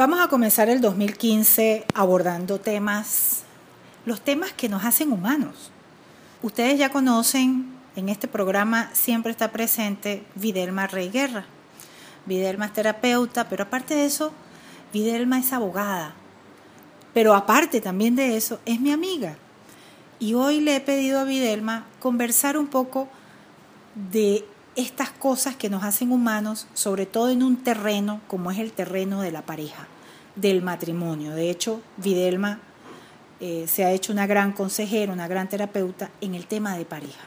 Vamos a comenzar el 2015 abordando los temas que nos hacen humanos. Ustedes ya conocen, en este programa siempre está presente Videlma Rey Guerra. Videlma es terapeuta, pero aparte de eso, Videlma es abogada. Pero aparte también de eso, es mi amiga. Y hoy le he pedido a Videlma conversar un poco de estas cosas que nos hacen humanos, sobre todo en un terreno como es el terreno de la pareja, del matrimonio. De hecho, Videlma se ha hecho una gran consejera, una gran terapeuta en el tema de pareja.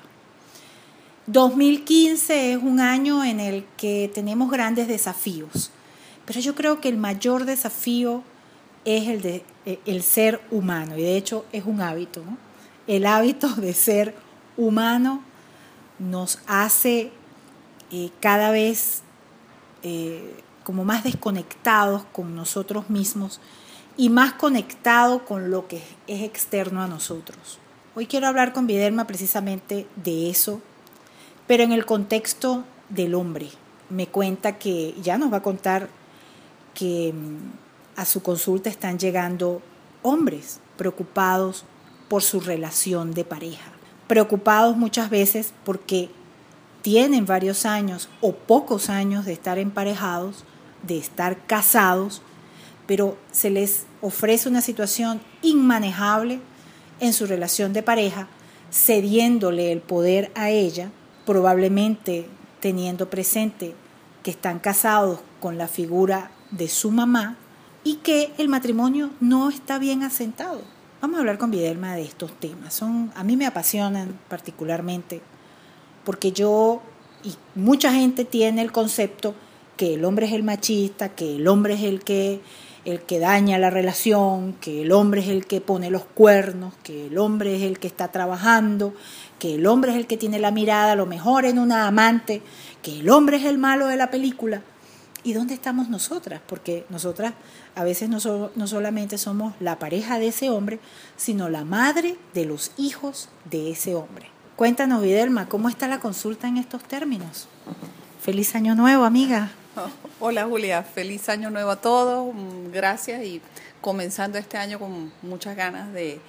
2015 es un año en el que tenemos grandes desafíos, pero yo creo que el mayor desafío es el ser humano, y de hecho es un hábito, ¿no? El hábito de ser humano nos hace cada vez como más desconectados con nosotros mismos y más conectados con lo que es externo a nosotros. Hoy quiero hablar con Videlma precisamente de eso, pero en el contexto del hombre. Me cuenta que, ya nos va a contar que a su consulta están llegando hombres preocupados por su relación de pareja, preocupados muchas veces porque tienen varios años o pocos años de estar emparejados, de estar casados, pero se les ofrece una situación inmanejable en su relación de pareja, cediéndole el poder a ella, probablemente teniendo presente que están casados con la figura de su mamá y que el matrimonio no está bien asentado. Vamos a hablar con Videlma de estos temas. A mí me apasionan particularmente porque yo y mucha gente tiene el concepto que el hombre es el machista, que el hombre es el que daña la relación, que el hombre es el que pone los cuernos, que el hombre es el que está trabajando, que el hombre es el que tiene la mirada a lo mejor en una amante, que el hombre es el malo de la película. ¿Y dónde estamos nosotras? Porque nosotras a veces no solamente somos la pareja de ese hombre, sino la madre de los hijos de ese hombre. Cuéntanos, Videlma, ¿cómo está la consulta en estos términos? Feliz año nuevo, amiga. Hola, Julia, feliz año nuevo a todos, gracias, y comenzando este año con muchas ganas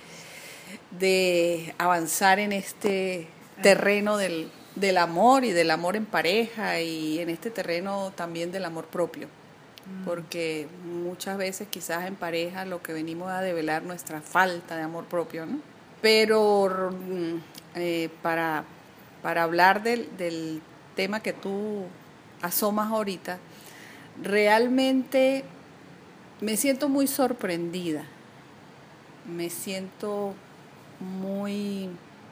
de avanzar en este terreno del amor y del amor en pareja, y en este terreno también del amor propio, porque muchas veces quizás en pareja lo que venimos a develar nuestra falta de amor propio, ¿no? Pero para hablar del tema que tú asomas ahorita, realmente me siento muy sorprendida, me siento muy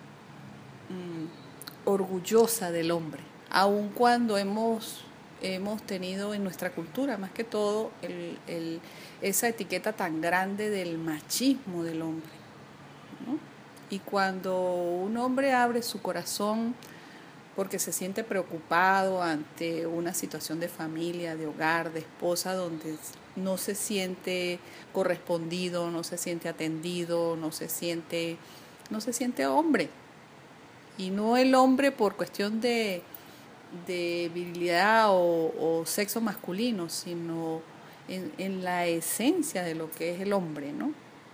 orgullosa del hombre, aun cuando hemos tenido en nuestra cultura más que todo esa etiqueta tan grande del machismo del hombre, ¿no? Y cuando un hombre abre su corazón porque se siente preocupado ante una situación de familia, de hogar, de esposa, donde no se siente correspondido, no se siente atendido, no se siente hombre. Y no el hombre por cuestión de virilidad o sexo masculino, sino en la esencia de lo que es el hombre, ¿no?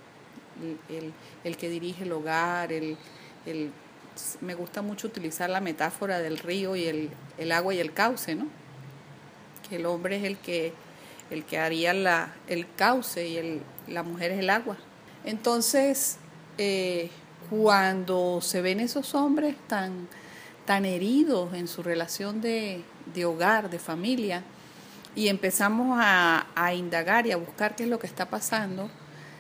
El que dirige el hogar, me gusta mucho utilizar la metáfora del río y el agua y el cauce, ¿no? Que el hombre es el que haría el cauce y la mujer es el agua. Entonces, cuando se ven esos hombres tan heridos en su relación de hogar, de familia, y empezamos a indagar y a buscar qué es lo que está pasando,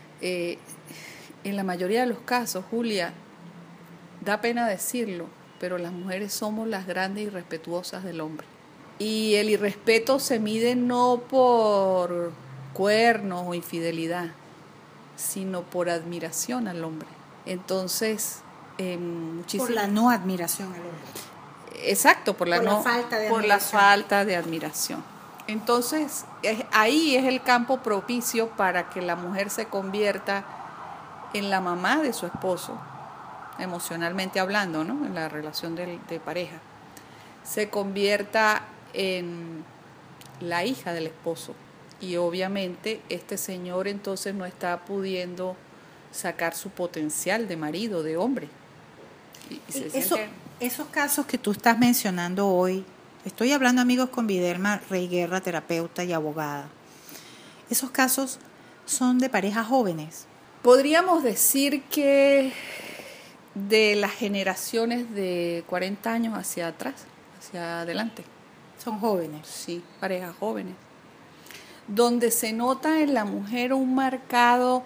en la mayoría de los casos, Julia, da pena decirlo, pero las mujeres somos las grandes irrespetuosas del hombre. Y el irrespeto se mide no por cuernos o infidelidad, sino por admiración al hombre. Entonces, por la no admiración al hombre. Exacto, por la falta de admiración. Entonces, ahí es el campo propicio para que la mujer se convierta en la mamá de su esposo, emocionalmente hablando, ¿no? En la relación de pareja, se convierta en la hija del esposo, y obviamente este señor entonces no está pudiendo sacar su potencial de marido, de hombre. Esos casos que tú estás mencionando hoy, estoy hablando, amigos, con Videlma Rey Guerra, terapeuta y abogada. Esos casos son de parejas jóvenes. Podríamos decir que de las generaciones de 40 años hacia atrás, hacia adelante. Son jóvenes. Sí, parejas jóvenes. Donde se nota en la mujer un marcado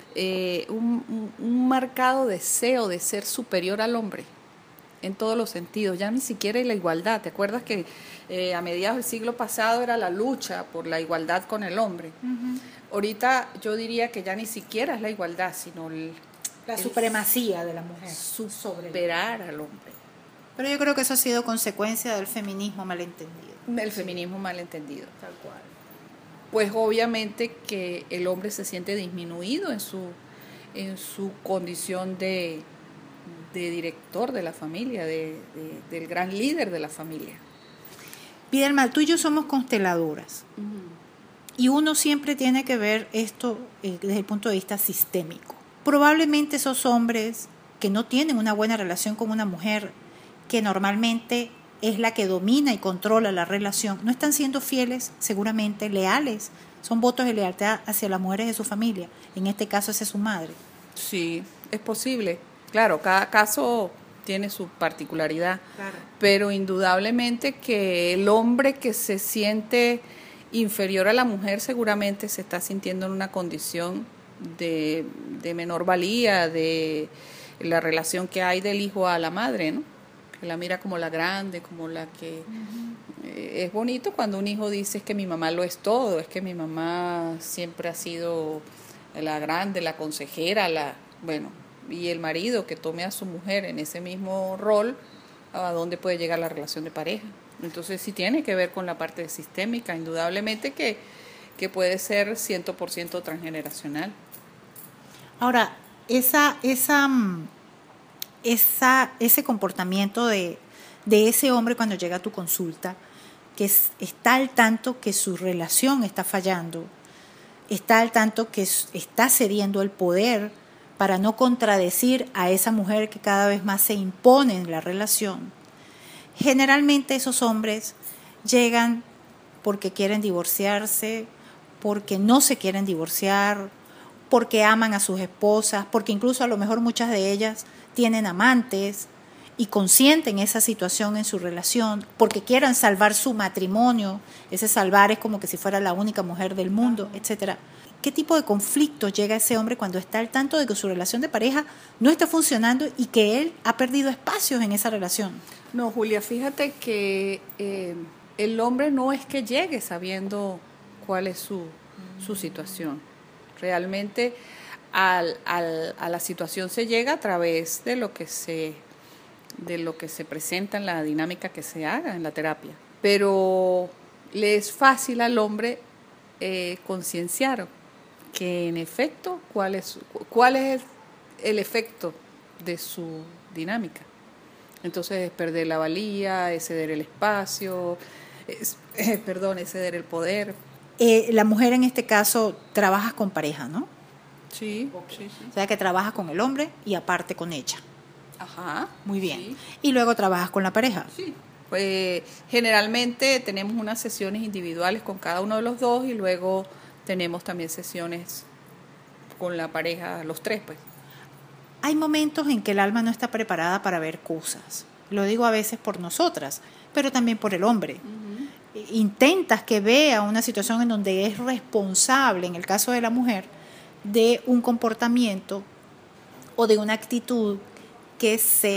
deseo de ser superior al hombre, en todos los sentidos, ya ni siquiera en la igualdad. ¿Te acuerdas que a mediados del siglo pasado era la lucha por la igualdad con el hombre? Uh-huh. Ahorita yo diría que ya ni siquiera es la igualdad, sino la supremacía de la mujer. Superar al hombre. Pero yo creo que eso ha sido consecuencia del feminismo malentendido. El feminismo malentendido. Tal cual. Pues obviamente que el hombre se siente disminuido en su condición de director de la familia, del gran líder de la familia. Videlma, tú y yo somos consteladoras. Uh-huh. Y uno siempre tiene que ver esto desde el punto de vista sistémico. Probablemente esos hombres que no tienen una buena relación con una mujer, que normalmente es la que domina y controla la relación, no están siendo fieles, seguramente leales. Son votos de lealtad hacia las mujeres de su familia. En este caso, esa es su madre. Sí, es posible. Claro, cada caso tiene su particularidad. Claro. Pero indudablemente que el hombre que se siente inferior a la mujer seguramente se está sintiendo en una condición de menor valía, de la relación que hay del hijo a la madre, ¿no? Que la mira como la grande, como la que... Uh-huh. Es bonito cuando un hijo dice es que mi mamá lo es todo, es que mi mamá siempre ha sido la grande, la consejera, bueno, y el marido que tome a su mujer en ese mismo rol, ¿a dónde puede llegar la relación de pareja? Entonces sí tiene que ver con la parte sistémica, indudablemente que puede ser 100% transgeneracional. Ahora, ese comportamiento de ese hombre cuando llega a tu consulta, que está al tanto que su relación está fallando, está al tanto que está cediendo el poder para no contradecir a esa mujer que cada vez más se impone en la relación. Generalmente esos hombres llegan porque quieren divorciarse, porque no se quieren divorciar, porque aman a sus esposas, porque incluso a lo mejor muchas de ellas tienen amantes y consienten esa situación en su relación, porque quieran salvar su matrimonio. Ese salvar es como que si fuera la única mujer del mundo, etcétera. ¿Qué tipo de conflicto llega ese hombre cuando está al tanto de que su relación de pareja no está funcionando y que él ha perdido espacios en esa relación? No, Julia, fíjate que el hombre no es que llegue sabiendo cuál es su situación. Realmente a la situación se llega a través de lo que se presenta en la dinámica que se haga en la terapia. Pero le es fácil al hombre concienciar que en efecto cuál es el efecto de su dinámica. Entonces es perder la valía, es ceder el espacio, es ceder el poder. La mujer en este caso trabaja con pareja, ¿no? Sí, okay. Sí. O sea que trabajas con el hombre y aparte con ella. Ajá. Muy bien. Sí. Y luego trabajas con la pareja. Sí. Pues generalmente tenemos unas sesiones individuales con cada uno de los dos y luego tenemos también sesiones con la pareja, los tres, pues. Hay momentos en que el alma no está preparada para ver cosas. Lo digo a veces por nosotras, pero también por el hombre. Uh-huh. Intentas que vea una situación en donde es responsable, en el caso de la mujer, de un comportamiento o de una actitud que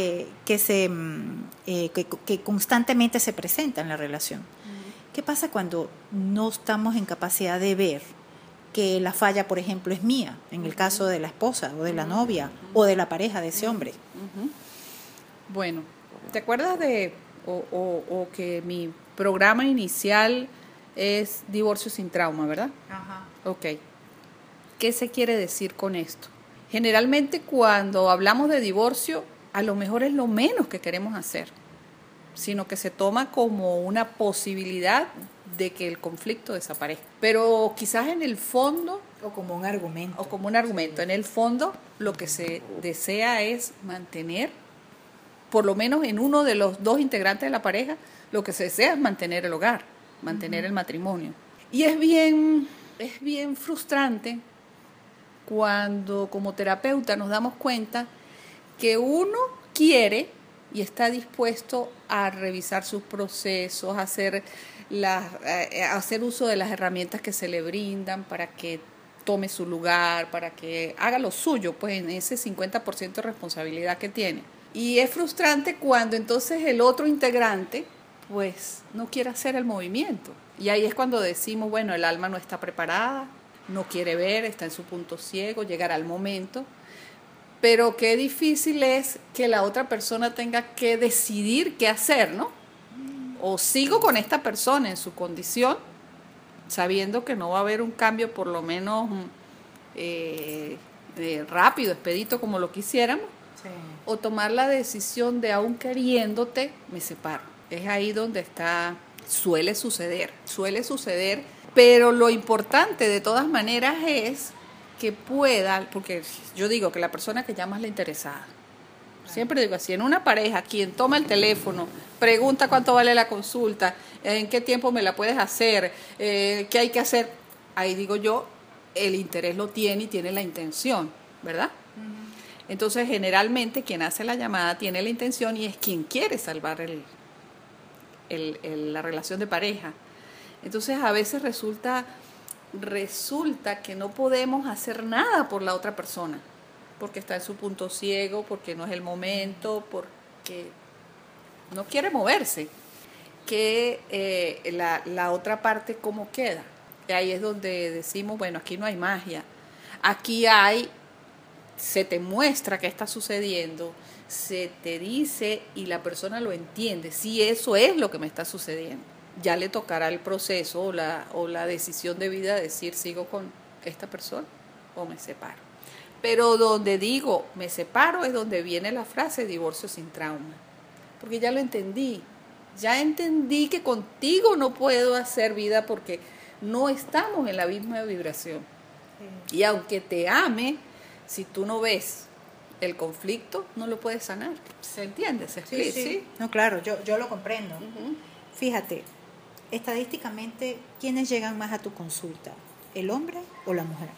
constantemente se presenta en la relación. Uh-huh. ¿Qué pasa cuando no estamos en capacidad de ver que la falla, por ejemplo, es mía, en el caso de la esposa o de la novia o de la pareja de ese hombre? Uh-huh. Bueno, ¿te acuerdas o que mi programa inicial es divorcio sin trauma, verdad? Ajá. Ok. ¿Qué se quiere decir con esto? Generalmente cuando hablamos de divorcio, a lo mejor es lo menos que queremos hacer, sino que se toma como una posibilidad de que el conflicto desaparezca. Pero quizás en el fondo... O como un argumento. O como un argumento. En el fondo lo que se desea es mantener, por lo menos en uno de los dos integrantes de la pareja, lo que se desea es mantener el hogar, mantener el matrimonio. Y es bien frustrante cuando como terapeuta nos damos cuenta que uno quiere y está dispuesto a revisar sus procesos, a hacer uso de las herramientas que se le brindan para que tome su lugar, para que haga lo suyo, pues en ese 50% de responsabilidad que tiene. Y es frustrante cuando entonces el otro integrante pues no quiere hacer el movimiento. Y ahí es cuando decimos, bueno, el alma no está preparada, no quiere ver, está en su punto ciego, llegará el momento. Pero qué difícil es que la otra persona tenga que decidir qué hacer, ¿no? O sigo con esta persona en su condición, sabiendo que no va a haber un cambio por lo menos rápido, expedito como lo quisiéramos, sí. O tomar la decisión de aún queriéndote, me separo. Es ahí donde suele suceder, pero lo importante de todas maneras es que pueda, porque yo digo que la persona que llama es la interesada. Siempre digo así, en una pareja, quien toma el teléfono, pregunta cuánto vale la consulta, en qué tiempo me la puedes hacer, qué hay que hacer, ahí digo yo, el interés lo tiene y tiene la intención, ¿verdad? Uh-huh. Entonces, generalmente, quien hace la llamada tiene la intención y es quien quiere salvar la relación de pareja. Entonces, a veces resulta que no podemos hacer nada por la otra persona, porque está en su punto ciego, porque no es el momento, porque no quiere moverse. Que la otra parte, ¿cómo queda? Y ahí es donde decimos, bueno, aquí no hay magia. Aquí se te muestra qué está sucediendo, se te dice y la persona lo entiende. Si eso es lo que me está sucediendo, ya le tocará el proceso o la decisión de vida de decir, ¿sigo con esta persona o me separo? Pero donde digo me separo es donde viene la frase divorcio sin trauma, porque ya lo entendí, que contigo no puedo hacer vida porque no estamos en la misma vibración. Sí. Y aunque te ame, si tú no ves el conflicto, no lo puedes sanar. ¿Se entiende? ¿Se explica? Sí, sí. No, claro, yo lo comprendo. Uh-huh. Fíjate, estadísticamente, ¿quiénes llegan más a tu consulta? ¿El hombre o la mujer?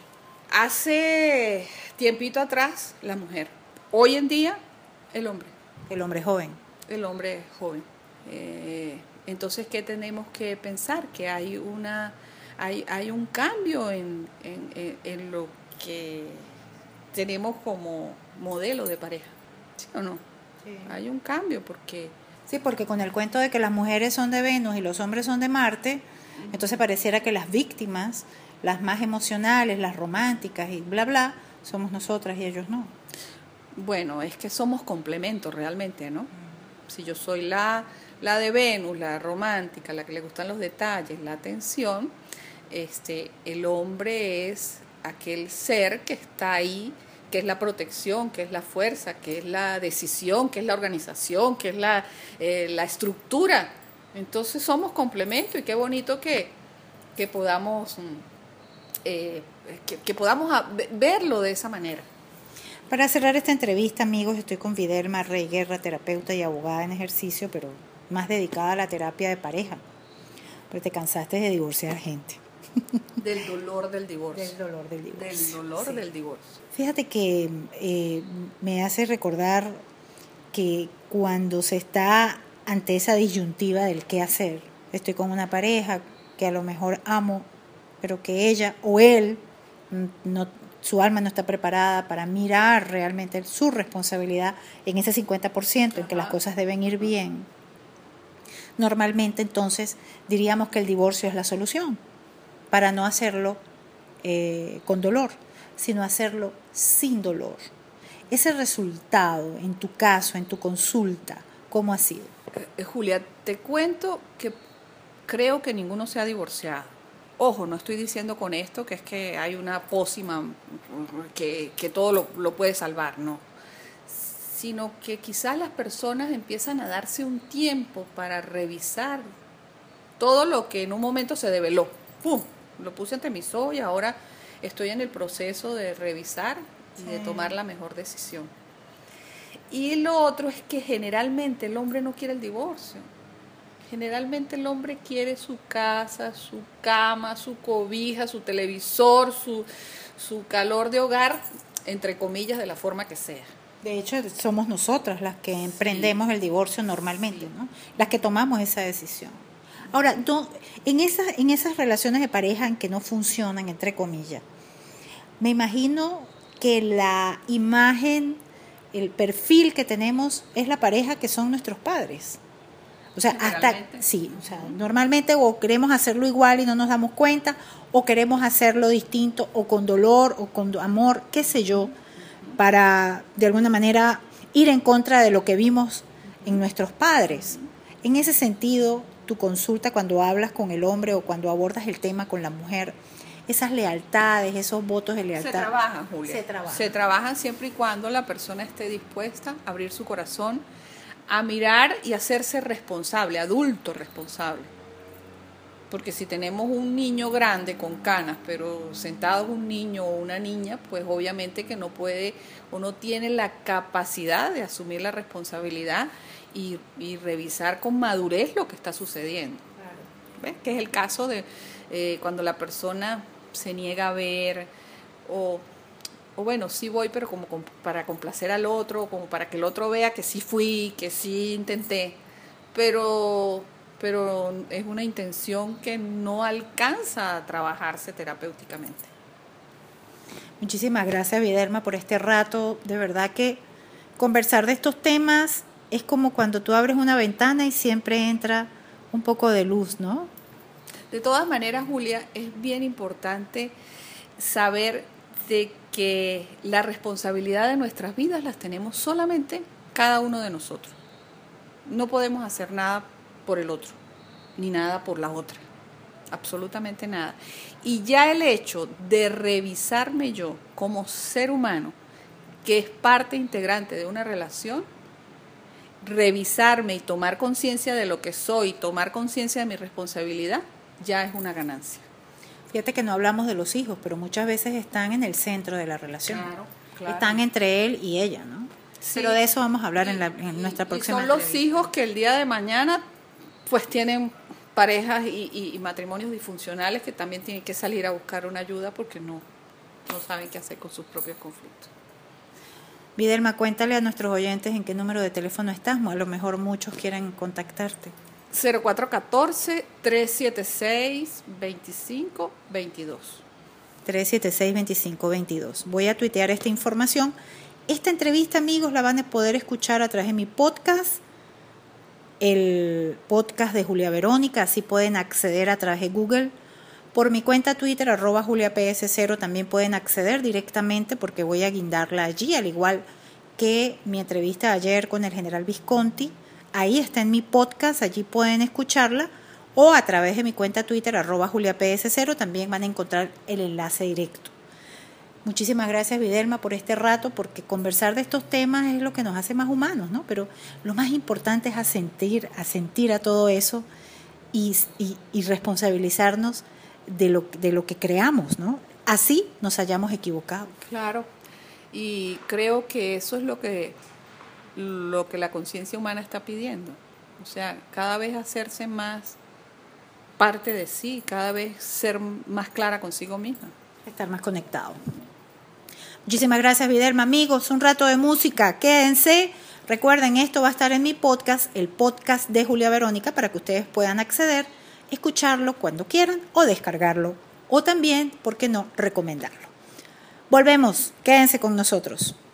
Hace tiempito atrás, la mujer. Hoy en día, el hombre. El hombre joven. El hombre joven. Entonces, ¿qué tenemos que pensar? Que hay un cambio en lo que tenemos como modelo de pareja. ¿Sí o no? Sí. Hay un cambio porque... Sí, porque con el cuento de que las mujeres son de Venus y los hombres son de Marte, entonces pareciera que las víctimas, las más emocionales, las románticas y bla, bla, somos nosotras y ellos no. Bueno, es que somos complementos realmente, ¿no? Si yo soy la de Venus, la romántica, la que le gustan los detalles, la atención, el hombre es aquel ser que está ahí, que es la protección, que es la fuerza, que es la decisión, que es la organización, que es la estructura. Entonces somos complementos y qué bonito que podamos que podamos verlo de esa manera. Para cerrar esta entrevista, amigos, estoy con Fidelma Rey Guerra, terapeuta y abogada en ejercicio, pero más dedicada a la terapia de pareja. Pero te cansaste de divorciar gente. Del dolor del divorcio. Del dolor del divorcio. Del dolor sí. del divorcio. Fíjate que me hace recordar que cuando se está ante esa disyuntiva del qué hacer, estoy con una pareja que a lo mejor amo, pero que ella o él, su alma no está preparada para mirar realmente su responsabilidad en ese 50%, en que las cosas deben ir bien. Normalmente entonces diríamos que el divorcio es la solución, para no hacerlo con dolor, sino hacerlo sin dolor. Ese resultado, en tu caso, en tu consulta, ¿cómo ha sido? Julia, te cuento que creo que ninguno se ha divorciado. Ojo, no estoy diciendo con esto que es que hay una pócima que todo lo puede salvar, no. Sino que quizás las personas empiezan a darse un tiempo para revisar todo lo que en un momento se develó. ¡Pum! Lo puse ante mis ojos y ahora estoy en el proceso de revisar y de tomar la mejor decisión. Y lo otro es que generalmente el hombre no quiere el divorcio. Generalmente el hombre quiere su casa, su cama, su cobija, su televisor, su calor de hogar, entre comillas, de la forma que sea. De hecho, somos nosotras las que emprendemos el divorcio normalmente, ¿no? Las que tomamos esa decisión. Ahora, en esas relaciones de pareja en que no funcionan, entre comillas, me imagino que la imagen, el perfil que tenemos es la pareja que son nuestros padres. O sea, normalmente o queremos hacerlo igual y no nos damos cuenta, o queremos hacerlo distinto, o con dolor, o con amor, qué sé yo, para de alguna manera ir en contra de lo que vimos en nuestros padres. En ese sentido, tu consulta cuando hablas con el hombre o cuando abordas el tema con la mujer, esas lealtades, esos votos de lealtad. Se trabajan, Julia. Se trabajan siempre y cuando la persona esté dispuesta a abrir su corazón, a mirar y hacerse responsable, adulto responsable. Porque si tenemos un niño grande con canas, pero sentado un niño o una niña, pues obviamente que no puede o no tiene la capacidad de asumir la responsabilidad y revisar con madurez lo que está sucediendo. Claro. ¿Ves? Que es el caso de cuando la persona se niega a ver o bueno, sí voy, pero como para complacer al otro, como para que el otro vea que sí fui, que sí intenté, pero es una intención que no alcanza a trabajarse terapéuticamente. Muchísimas gracias, Videlma, por este rato. De verdad que conversar de estos temas es como cuando tú abres una ventana y siempre entra un poco de luz, ¿no? De todas maneras, Julia, es bien importante saber de que la responsabilidad de nuestras vidas las tenemos solamente cada uno de nosotros. No podemos hacer nada por el otro, ni nada por la otra, absolutamente nada. Y ya el hecho de revisarme yo como ser humano, que es parte integrante de una relación, revisarme y tomar conciencia de lo que soy, tomar conciencia de mi responsabilidad, ya es una ganancia. Fíjate que no hablamos de los hijos, pero muchas veces están en el centro de la relación. Claro. Están entre él y ella, ¿no? Sí. Pero de eso vamos a hablar en nuestra próxima entrevista. Son los hijos que el día de mañana pues tienen parejas y matrimonios disfuncionales que también tienen que salir a buscar una ayuda porque no saben qué hacer con sus propios conflictos. Videlma, cuéntale a nuestros oyentes en qué número de teléfono estás, a lo mejor muchos quieren contactarte. 0414-376-2522. 376-2522. Voy a tuitear esta información. Esta entrevista, amigos, la van a poder escuchar a través de mi podcast, el podcast de Julia Verónica, así pueden acceder a través de Google. Por mi cuenta Twitter, @JuliaPS0, también pueden acceder directamente porque voy a guindarla allí, al igual que mi entrevista ayer con el general Visconti. Ahí está en mi podcast, allí pueden escucharla, o a través de mi cuenta Twitter, @JuliaPS0, también van a encontrar el enlace directo. Muchísimas gracias, Videlma, por este rato, porque conversar de estos temas es lo que nos hace más humanos, ¿no? Pero lo más importante es asentir a todo eso y responsabilizarnos de lo que creamos, ¿no? Así nos hayamos equivocado. Claro, y creo que eso es lo que la conciencia humana está pidiendo. O sea, cada vez hacerse más parte de sí, cada vez ser más clara consigo misma. Estar más conectado. Muchísimas gracias, Videlma. Amigos, un rato de música. Quédense. Recuerden, esto va a estar en mi podcast, el podcast de Julia Verónica, para que ustedes puedan acceder, escucharlo cuando quieran o descargarlo. O también, ¿por qué no?, recomendarlo. Volvemos. Quédense con nosotros.